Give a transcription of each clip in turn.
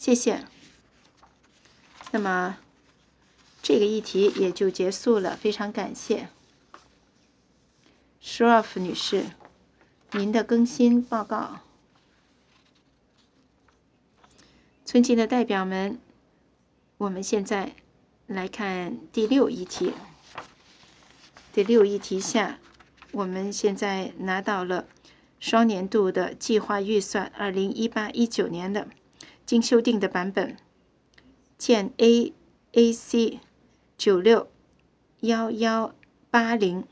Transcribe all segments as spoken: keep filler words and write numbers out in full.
谢谢。那么这个议题也就结束了，非常感谢 Shroff 女士您的更新报告。尊敬的代表们，我们现在来看第六议题。第六议题下，我们现在拿到了双年度的计划预算二零一八一九年的经修订的版本，见 A A C 九六一一八零。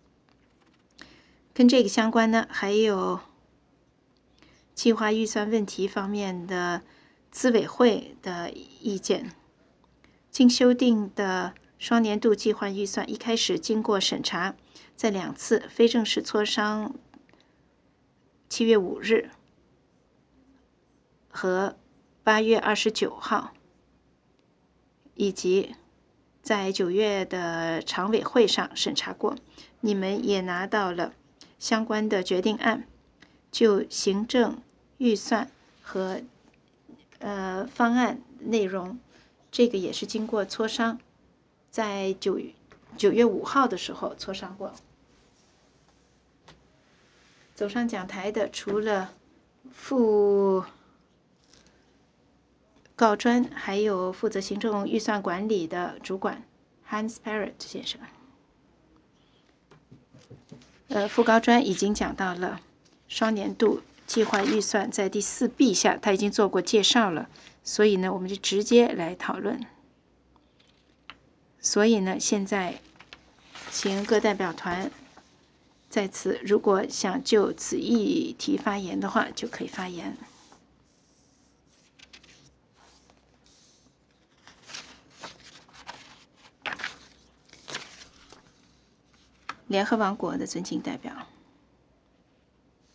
跟这个相关呢，还有计划预算问题方面的资委会的意见。经修订的双年度计划预算一开始经过审查，在两次非正式磋商七月五日和八月二十九号，以及在九月的常委会上审查过。你们也拿到了相关的决定案，就行政预算和呃方案内容，这个也是经过磋商，在九九月五号的时候磋商过。走上讲台的除了副告专，还有负责行政预算管理的主管 Hans Parrott 先生。呃，副高专已经讲到了双年度计划预算在第四 B 下，他已经做过介绍了，所以呢，我们就直接来讨论。所以呢，现在请各代表团在此，如果想就此议题发言的话，就可以发言。联合王国的尊敬代表。